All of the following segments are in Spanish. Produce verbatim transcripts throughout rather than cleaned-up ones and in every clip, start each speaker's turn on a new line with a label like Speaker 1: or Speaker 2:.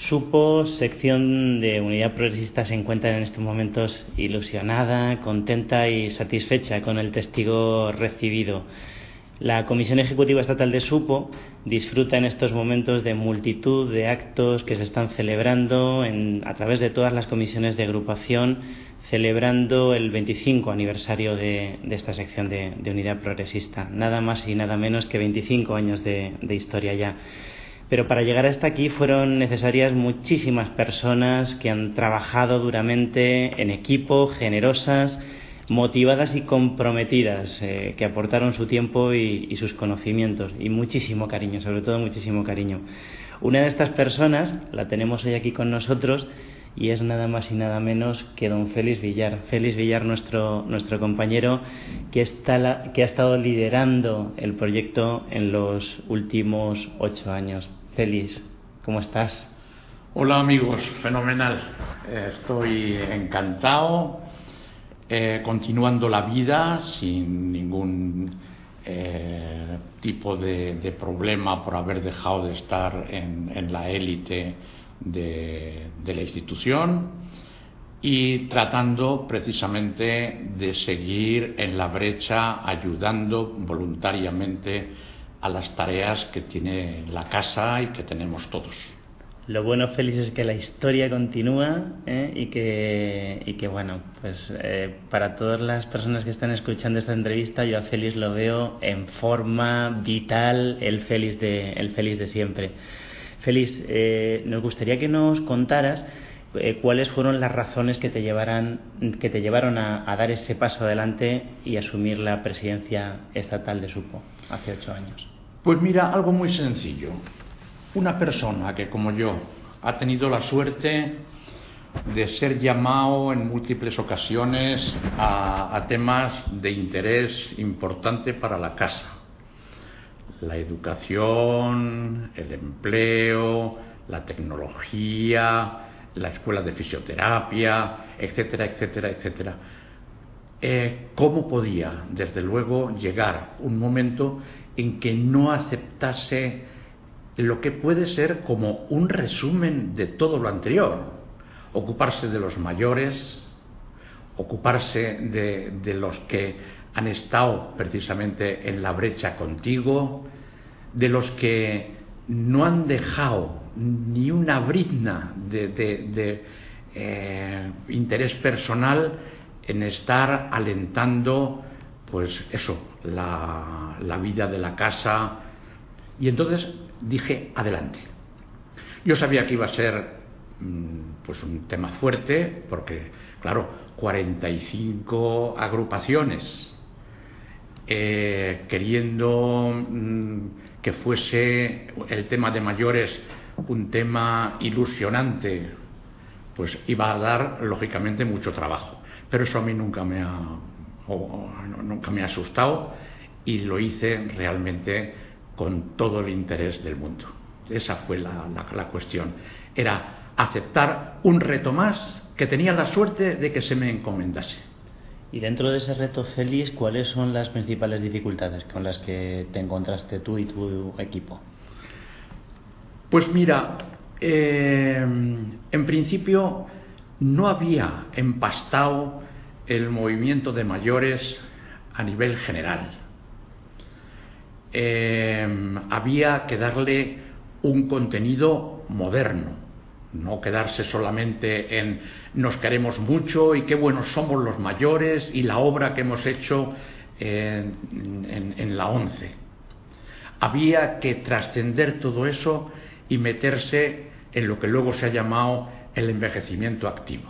Speaker 1: Supo, sección de Unidad Progresista, se encuentra en estos momentos ilusionada, contenta y satisfecha con el testigo recibido. La Comisión Ejecutiva Estatal de Supo disfruta en estos momentos de multitud de actos que se están celebrando en, a través de todas las comisiones de agrupación, celebrando el veinticinco aniversario de, de esta sección de, de Unidad Progresista. Nada más y nada menos que veinticinco años de, de historia ya. Pero para llegar hasta aquí fueron necesarias muchísimas personas que han trabajado duramente en equipo, generosas, motivadas y comprometidas, eh, que aportaron su tiempo y, y sus conocimientos, y muchísimo cariño, sobre todo muchísimo cariño. Una de estas personas la tenemos hoy aquí con nosotros y es nada más y nada menos que don Félix Villar. Félix Villar, nuestro, nuestro compañero, que, está la, que ha estado liderando el proyecto en los últimos ocho años. Félix, ¿cómo estás?
Speaker 2: Hola amigos, fenomenal. Estoy encantado, eh, continuando la vida sin ningún eh, tipo de, de problema por haber dejado de estar en, en la élite de, de la institución y tratando precisamente de seguir en la brecha, ayudando voluntariamente a las tareas que tiene la casa y que tenemos todos.
Speaker 1: Lo bueno, Félix, es que la historia continúa, ¿eh? y que y que bueno, pues eh, para todas las personas que están escuchando esta entrevista, yo a Félix lo veo en forma vital, el Félix de el Félix de siempre. Félix, eh, nos gustaría que nos contaras eh, cuáles fueron las razones que te llevaran que te llevaron a, a dar ese paso adelante y asumir la presidencia estatal de Supo hace ocho años.
Speaker 2: Pues mira, algo muy sencillo. Una persona que, como yo, ha tenido la suerte de ser llamado en múltiples ocasiones a, a temas de interés importante para la casa: la educación, el empleo, la tecnología, la escuela de fisioterapia, etcétera, etcétera, etcétera. Eh, ¿Cómo podía, desde luego, llegar un momento en que no aceptase lo que puede ser como un resumen de todo lo anterior? Ocuparse de los mayores, ocuparse de, de los que han estado precisamente en la brecha contigo, de los que no han dejado ni una brizna de, de, de eh, interés personal en estar alentando, pues eso, la, la vida de la casa. Y entonces dije, adelante. Yo sabía que iba a ser pues un tema fuerte, porque claro, cuarenta y cinco agrupaciones eh, queriendo mm, que fuese el tema de mayores un tema ilusionante, pues iba a dar lógicamente mucho trabajo. Pero eso a mí nunca me ha, o, o, nunca me ha asustado, y lo hice realmente con todo el interés del mundo. Esa fue la, la, la cuestión. Era aceptar un reto más que tenía la suerte de que se me encomendase.
Speaker 1: Y dentro de ese reto, Félix, ¿cuáles son las principales dificultades con las que te encontraste tú y tu equipo?
Speaker 2: Pues mira, eh, en principio no había empastado el movimiento de mayores a nivel general. Eh, había que darle un contenido moderno, no quedarse solamente en nos queremos mucho y qué buenos somos los mayores y la obra que hemos hecho en, en, en la ONCE. Había que trascender todo eso y meterse en lo que luego se ha llamado el envejecimiento activo.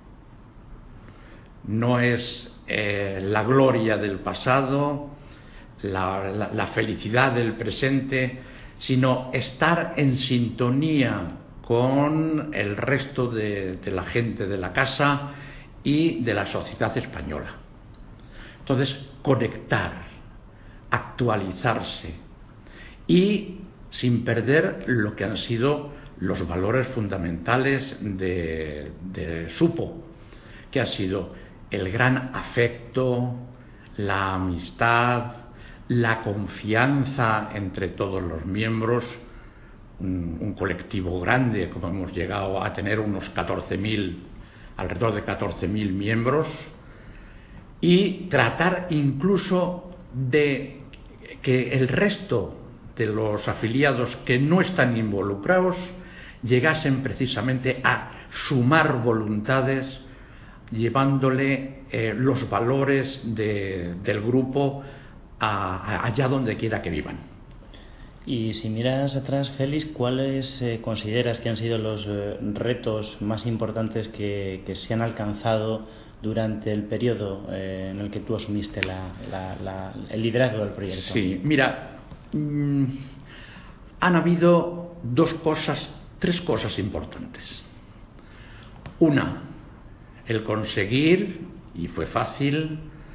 Speaker 2: No es eh, la gloria del pasado, la, la, la felicidad del presente, sino estar en sintonía con el resto de, de la gente de la casa y de la sociedad española. Entonces, conectar, actualizarse y sin perder lo que han sido los valores fundamentales de, de Supo, que ha sido el gran afecto, la amistad, la confianza entre todos los miembros, un, un colectivo grande, como hemos llegado a tener unos catorce mil, alrededor de catorce mil miembros, y tratar incluso de que el resto de los afiliados que no están involucrados llegasen precisamente a sumar voluntades, llevándole eh, los valores de, del grupo a, a allá donde quiera que vivan.
Speaker 1: Y si miras atrás, Félix, ¿cuáles eh, consideras que han sido los eh, retos más importantes que, que se han alcanzado durante el periodo eh, en el que tú asumiste la, la, la, el liderazgo del proyecto?
Speaker 2: Sí, mira, mmm, han habido dos cosas, tres cosas importantes. Una, el conseguir, y fue fácil,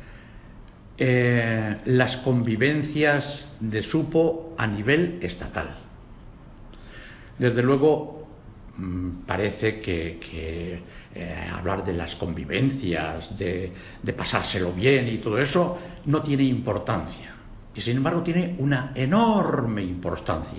Speaker 2: eh, las convivencias de Supo a nivel estatal. Desde luego, parece que, que eh, hablar de las convivencias, de, de pasárselo bien y todo eso, no tiene importancia. Y sin embargo tiene una enorme importancia.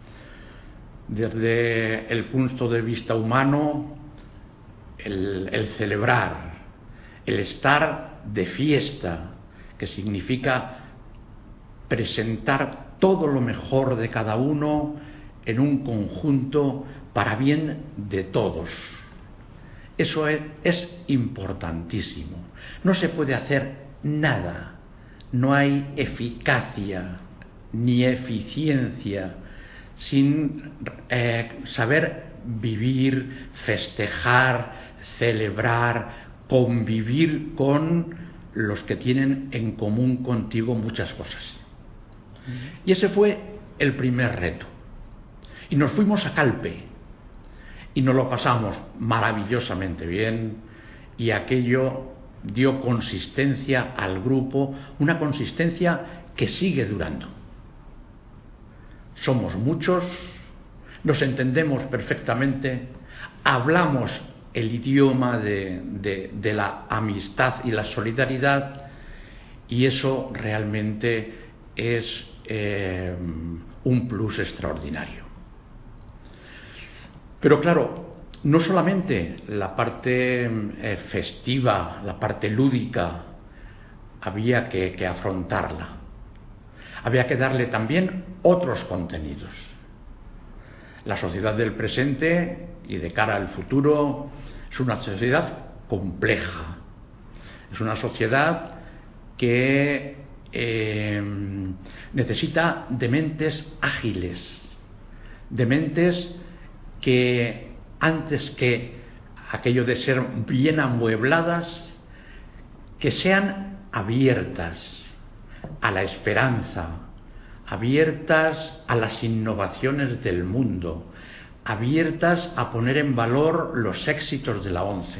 Speaker 2: Desde el punto de vista humano, el, el celebrar, el estar de fiesta, que significa presentar todo lo mejor de cada uno en un conjunto para bien de todos. Eso es, es importantísimo. No se puede hacer nada, no hay eficacia ni eficiencia sin eh, saber vivir, festejar, celebrar, convivir con los que tienen en común contigo muchas cosas. Y ese fue el primer reto. Y nos fuimos a Calpe y nos lo pasamos maravillosamente bien, y aquello dio consistencia al grupo, una consistencia que sigue durando. Somos muchos, nos entendemos perfectamente, hablamos el idioma de, de, de la amistad y la solidaridad, y eso realmente es eh, un plus extraordinario. Pero claro, no solamente la parte eh, festiva, la parte lúdica, había que, que afrontarla. Había que darle también otros contenidos. La sociedad del presente y de cara al futuro es una sociedad compleja. Es una sociedad que eh, necesita de mentes ágiles, de mentes que antes que aquello de ser bien amuebladas, que sean abiertas a la esperanza, abiertas a las innovaciones del mundo, abiertas a poner en valor los éxitos de la ONCE.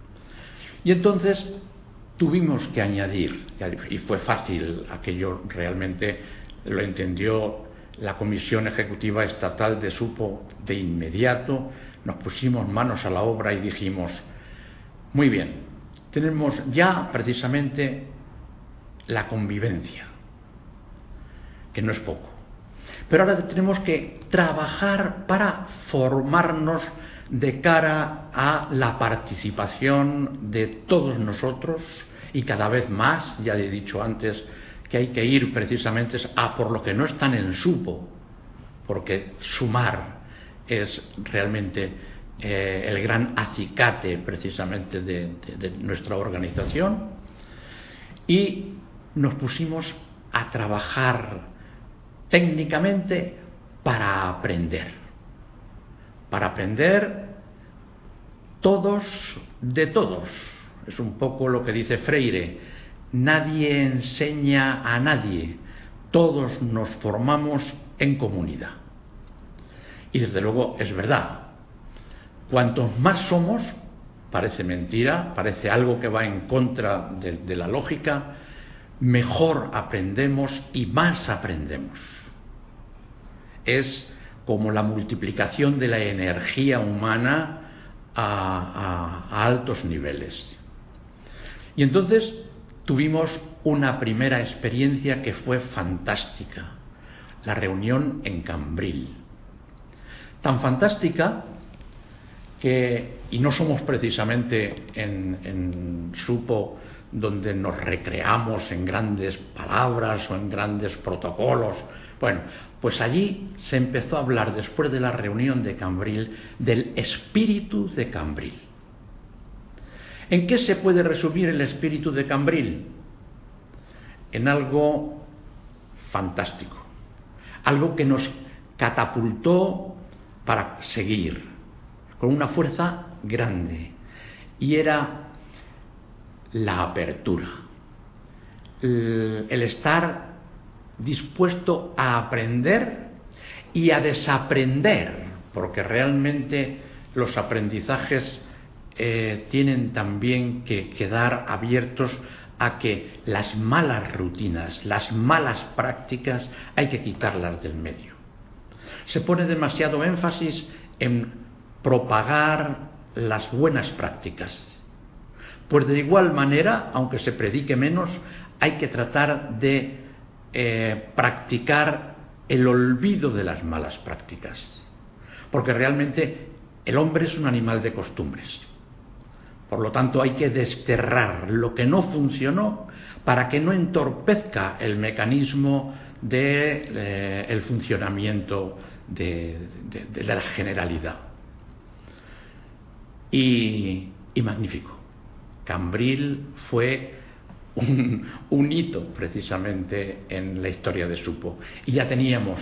Speaker 2: Y entonces tuvimos que añadir, y fue fácil, aquello realmente lo entendió la Comisión Ejecutiva Estatal de Supo de inmediato, nos pusimos manos a la obra y dijimos, muy bien, tenemos ya precisamente la convivencia, que no es poco. Pero ahora tenemos que trabajar para formarnos de cara a la participación de todos nosotros, y cada vez más, ya he dicho antes, que hay que ir precisamente a por lo que no están en Supo, porque sumar es realmente eh, el gran acicate precisamente de, de, de nuestra organización. Y nos pusimos a trabajar técnicamente para aprender, para aprender todos de todos. Es un poco lo que dice Freire: nadie enseña a nadie, todos nos formamos en comunidad. Y desde luego es verdad, cuantos más somos, parece mentira, parece algo que va en contra de, de la lógica, mejor aprendemos y más aprendemos. Es como la multiplicación de la energía humana a, a, a altos niveles. Y entonces tuvimos una primera experiencia que fue fantástica, la reunión en Cambril. Tan fantástica que, y no somos precisamente en, en Supo donde nos recreamos en grandes palabras o en grandes protocolos. Bueno, pues allí se empezó a hablar, después de la reunión de Cambril, del espíritu de Cambril. ¿En qué se puede resumir el espíritu de Cambril? En algo fantástico, algo que nos catapultó para seguir, con una fuerza grande, y era la apertura, el, el estar dispuesto a aprender y a desaprender, porque realmente los aprendizajes eh, tienen también que quedar abiertos a que las malas rutinas, las malas prácticas, hay que quitarlas del medio. Se pone demasiado énfasis en propagar las buenas prácticas. Pues de igual manera, aunque se predique menos, hay que tratar de eh, practicar el olvido de las malas prácticas. Porque realmente el hombre es un animal de costumbres. Por lo tanto, hay que desterrar lo que no funcionó para que no entorpezca el mecanismo del de, eh, funcionamiento de, de, de la generalidad. Y, y magnífico. Cambril fue un, un hito precisamente en la historia de Supo. Y ya teníamos,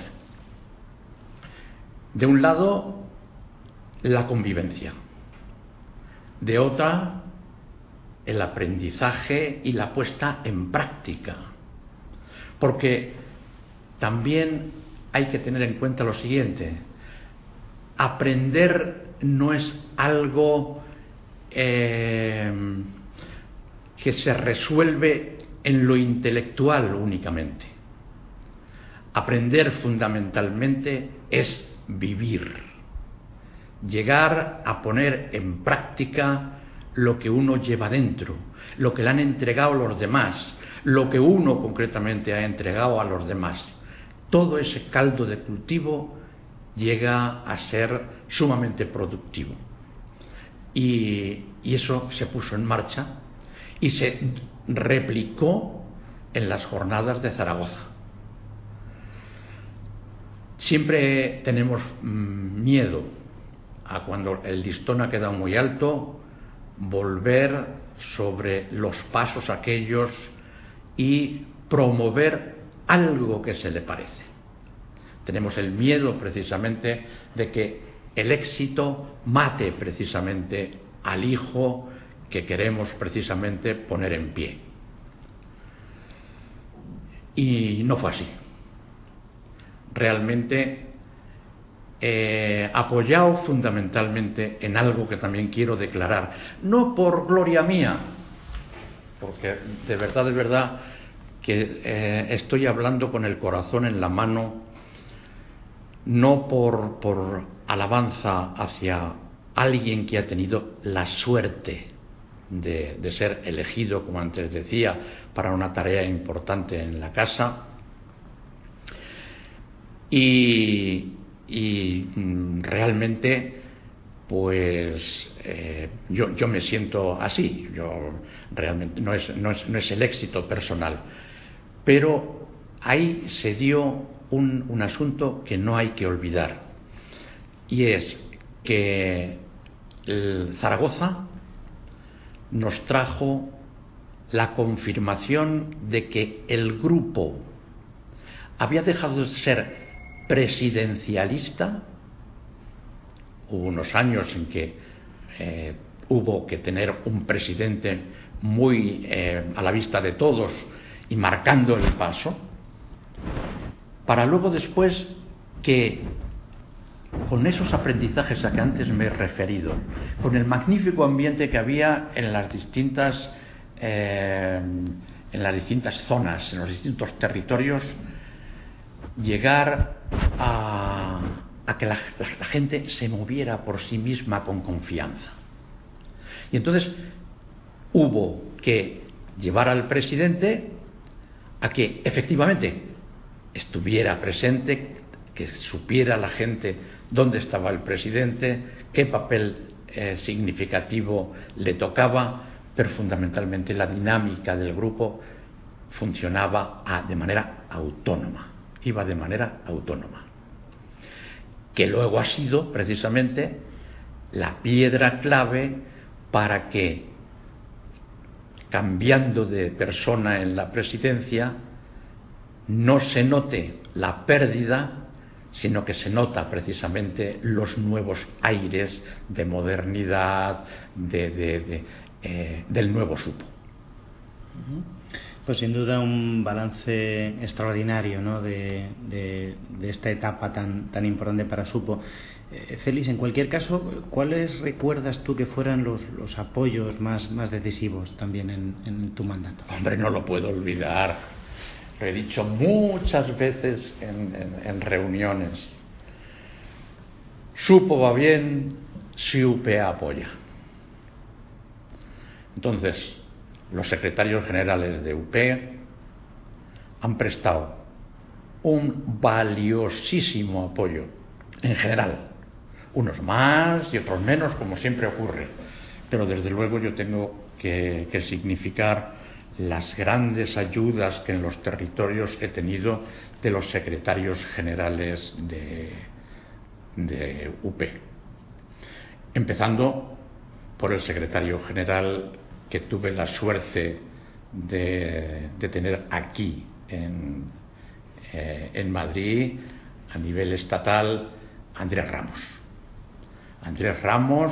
Speaker 2: de un lado, la convivencia, de otra, el aprendizaje y la puesta en práctica. Porque también hay que tener en cuenta lo siguiente: aprender no es algo eh, que se resuelve en lo intelectual únicamente. Aprender fundamentalmente es vivir, llegar a poner en práctica lo que uno lleva dentro, lo que le han entregado los demás, lo que uno concretamente ha entregado a los demás. Todo ese caldo de cultivo llega a ser sumamente productivo. Y, y eso se puso en marcha y se replicó en las jornadas de Zaragoza. Siempre tenemos mmm, miedo a, cuando el listón ha quedado muy alto, volver sobre los pasos aquellos y promover algo que se le parece. Tenemos el miedo precisamente de que el éxito mate precisamente al hijo que queremos precisamente poner en pie. Y no fue así. Realmente eh, apoyado fundamentalmente en algo que también quiero declarar, no por gloria mía, porque de verdad, de verdad que eh, estoy hablando con el corazón en la mano, no por, por alabanza hacia alguien que ha tenido la suerte de, de ser elegido, como antes decía, para una tarea importante en la casa, y, y realmente pues eh, yo, yo me siento así. Yo realmente no es, no es, no es el éxito personal, pero ahí se dio un, un asunto que no hay que olvidar, y es que el Zaragoza nos trajo la confirmación de que el grupo había dejado de ser presidencialista. Hubo unos años en que eh, hubo que tener un presidente muy eh, a la vista de todos y marcando el paso, para luego después que, con esos aprendizajes a que antes me he referido, con el magnífico ambiente que había en las distintas eh, en las distintas zonas, en los distintos territorios, llegar a, a que la, la, la gente se moviera por sí misma con confianza. Y entonces hubo que llevar al presidente a que efectivamente estuviera presente, que supiera la gente dónde estaba el presidente, qué papel eh, significativo le tocaba, pero fundamentalmente la dinámica del grupo funcionaba a, de manera autónoma, iba de manera autónoma, que luego ha sido precisamente la piedra clave para que, cambiando de persona en la presidencia, no se note la pérdida, sino que se nota precisamente los nuevos aires de modernidad, de, de, de, eh, del nuevo Supo.
Speaker 1: Pues sin duda un balance extraordinario, ¿no?, de, de, de esta etapa tan, tan importante para Supo. Eh, Félix, en cualquier caso, ¿cuáles recuerdas tú que fueran los, los apoyos más, más decisivos también en, en tu mandato?
Speaker 2: Hombre, no lo puedo olvidar. Lo he dicho muchas veces en, en, en reuniones. Supo va bien si U P A apoya. Entonces, los secretarios generales de U P han prestado un valiosísimo apoyo, en general, unos más y otros menos, como siempre ocurre, pero desde luego yo tengo que, que significar las grandes ayudas que en los territorios he tenido de los secretarios generales de, de U P, empezando por el secretario general que tuve la suerte de, de tener aquí en, eh, en Madrid, a nivel estatal, Andrés Ramos. Andrés Ramos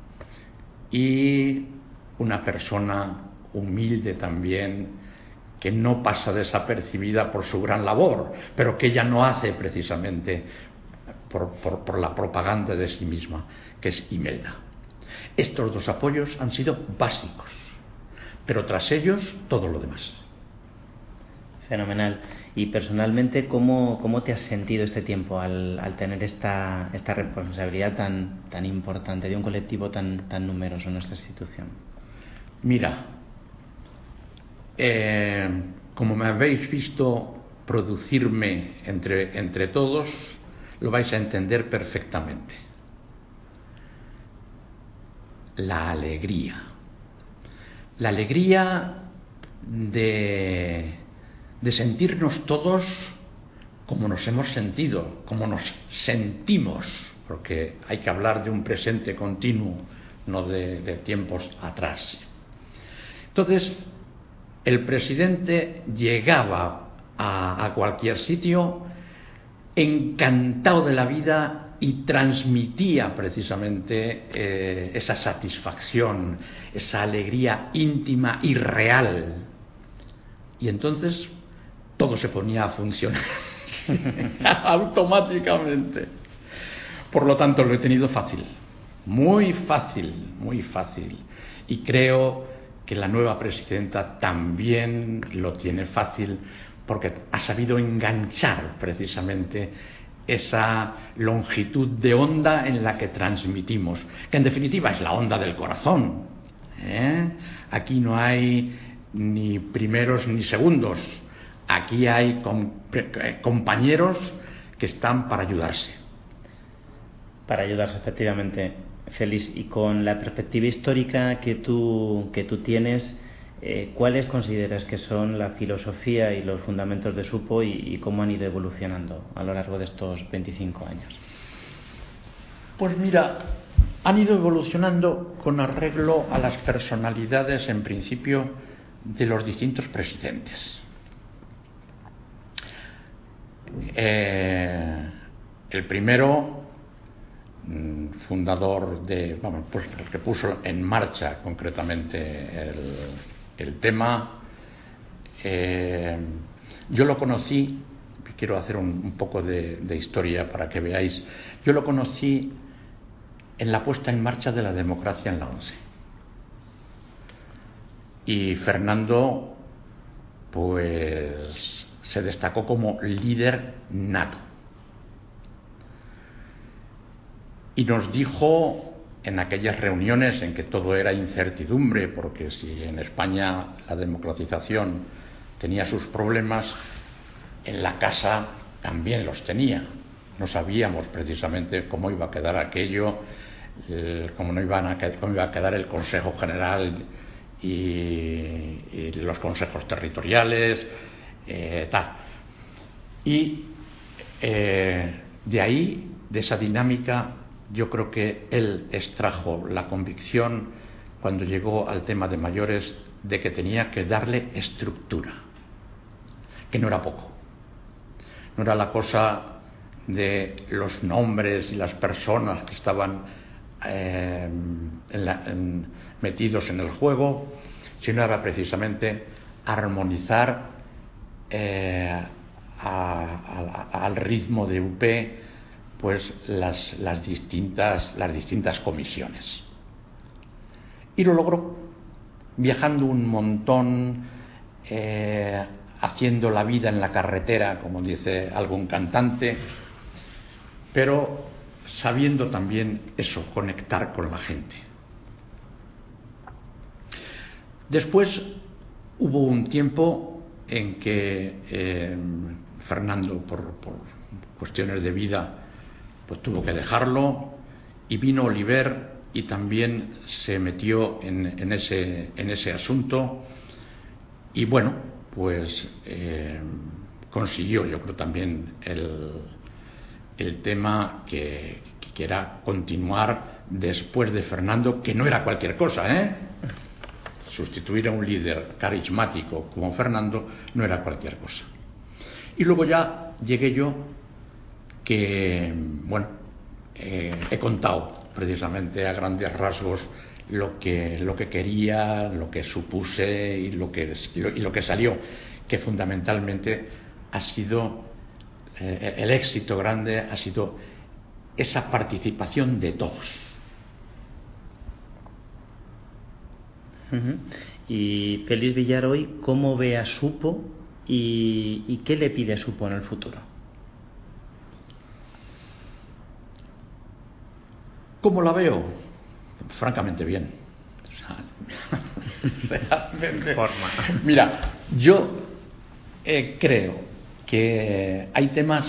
Speaker 2: y una persona humilde también, que no pasa desapercibida por su gran labor, pero que ella no hace precisamente por, por, por la propaganda de sí misma, que es Imelda. Estos dos apoyos han sido básicos, pero tras ellos todo lo demás.
Speaker 1: Fenomenal. Y personalmente, ¿cómo, cómo te has sentido este tiempo al, al tener esta, esta responsabilidad tan, tan importante de un colectivo tan, tan numeroso en nuestra institución?
Speaker 2: Mira, eh, como me habéis visto producirme entre, entre todos, lo vais a entender perfectamente. La alegría. La alegría de, de sentirnos todos como nos hemos sentido, como nos sentimos, porque hay que hablar de un presente continuo, no de, de tiempos atrás. Entonces, el presidente llegaba a, a cualquier sitio encantado de la vida y transmitía precisamente eh, esa satisfacción, esa alegría íntima y real. Y entonces todo se ponía a funcionar automáticamente. Por lo tanto, lo he tenido fácil, muy fácil, muy fácil. Y creo que la nueva presidenta también lo tiene fácil, porque ha sabido enganchar precisamente esa longitud de onda en la que transmitimos, que en definitiva es la onda del corazón, ¿eh? Aquí no hay ni primeros ni segundos, aquí hay com- compañeros que están para ayudarse.
Speaker 1: Para ayudarse, efectivamente, Félix. Y con la perspectiva histórica que tú, que tú tienes, Eh, ¿cuáles consideras que son la filosofía y los fundamentos de Supo y, y cómo han ido evolucionando a lo largo de estos veinticinco años?
Speaker 2: Pues mira, han ido evolucionando con arreglo a las personalidades, en principio, de los distintos presidentes. Eh, el primero, fundador de, vamos, pues el que puso en marcha concretamente el el tema, eh, yo lo conocí, quiero hacer un, un poco de, de historia para que veáis, yo lo conocí en la puesta en marcha de la democracia en la ONCE. Y Fernando, pues, se destacó como líder nato. Y nos dijo, en aquellas reuniones en que todo era incertidumbre, porque si en España la democratización tenía sus problemas, en la casa también los tenía. no sabíamos precisamente cómo iba a quedar aquello, eh, cómo, no iban a, cómo iba a quedar el Consejo General y, y los consejos territoriales, eh, tal. Y eh, de ahí, de esa dinámica, yo creo que él extrajo la convicción, cuando llegó al tema de mayores, de que tenía que darle estructura, que no era poco. No era la cosa de los nombres y las personas que estaban eh, en la, en, metidos en el juego, sino era precisamente armonizar eh, a, a, al ritmo de U P pues las, las, distintas, las distintas comisiones. Y lo logró, viajando un montón, eh, haciendo la vida en la carretera, como dice algún cantante, pero sabiendo también eso, conectar con la gente. Después hubo un tiempo en que eh, Fernando, por, por cuestiones de vida, pues tuvo que dejarlo, y vino Oliver y también se metió en, en, ese, en ese asunto, y bueno, pues eh, consiguió, yo creo, también el, el tema que, que era continuar después de Fernando, que no era cualquier cosa, ¿eh? Sustituir a un líder carismático como Fernando no era cualquier cosa. Y luego ya llegué yo, que, bueno, eh, he contado precisamente a grandes rasgos lo que, lo que quería, lo que supuse y lo que, y lo, y lo que salió, que fundamentalmente ha sido, eh, el éxito grande ha sido esa participación de todos.
Speaker 1: Uh-huh. Y Félix Villar hoy, ¿cómo ve a Supo y, y qué le pide a Supo en el futuro?
Speaker 2: ¿Cómo la veo? Francamente bien. O sea, realmente.
Speaker 1: Forma.
Speaker 2: Mira, yo eh, creo que hay temas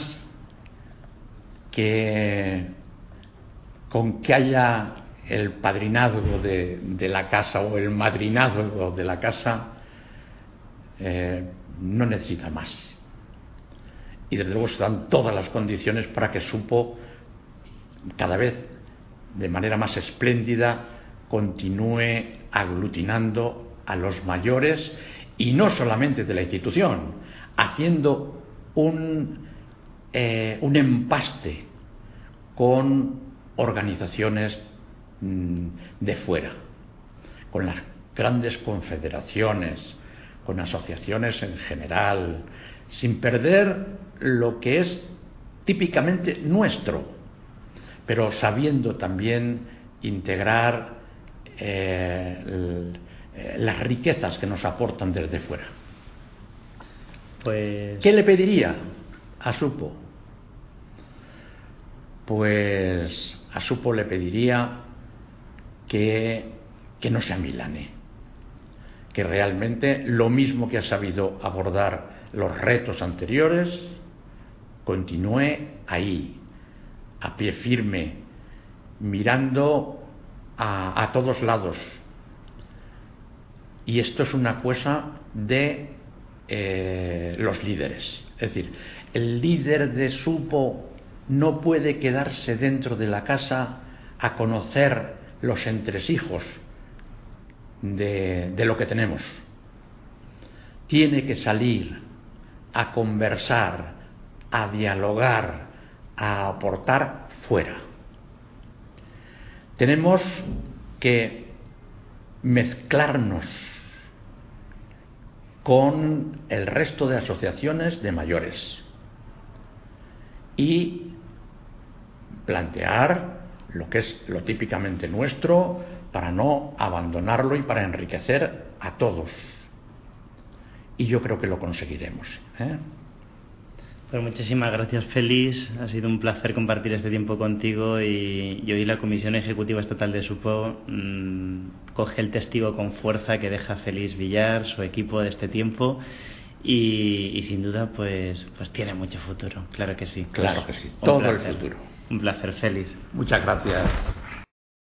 Speaker 2: que con que haya el padrinazgo de, de la casa o el madrinazgo de la casa eh, no necesita más. Y desde luego se dan todas las condiciones para que Supo cada vez de manera más espléndida continúe aglutinando a los mayores, y no solamente de la institución, haciendo un, eh, un empaste con organizaciones mmm, de fuera, con las grandes confederaciones, con asociaciones en general, sin perder lo que es típicamente nuestro, pero sabiendo también integrar eh, el, eh, las riquezas que nos aportan desde fuera.
Speaker 1: Pues...
Speaker 2: ¿Qué le pediría a Supo? Pues a Supo le pediría que, que no se amilane, que realmente lo mismo que ha sabido abordar los retos anteriores, continúe ahí, a pie firme, mirando a, a todos lados. Y esto es una cosa de eh, los líderes. Es decir, el líder de Supo no puede quedarse dentro de la casa a conocer los entresijos de, de lo que tenemos. Tiene que salir a conversar, a dialogar, a aportar fuera. Tenemos que mezclarnos con el resto de asociaciones de mayores y plantear lo que es lo típicamente nuestro, para no abandonarlo y para enriquecer a todos. Y yo creo que lo conseguiremos, ¿eh?
Speaker 1: Pues muchísimas gracias, Félix. Ha sido un placer compartir este tiempo contigo, y, y hoy la Comisión Ejecutiva Estatal de Supo mmm, coge el testigo con fuerza que deja Félix Villar, su equipo, de este tiempo, y, y sin duda pues, pues tiene mucho futuro, claro que sí.
Speaker 2: Claro que sí,
Speaker 1: Un
Speaker 2: todo
Speaker 1: placer,
Speaker 2: el futuro.
Speaker 1: Un placer, Félix.
Speaker 2: Muchas gracias.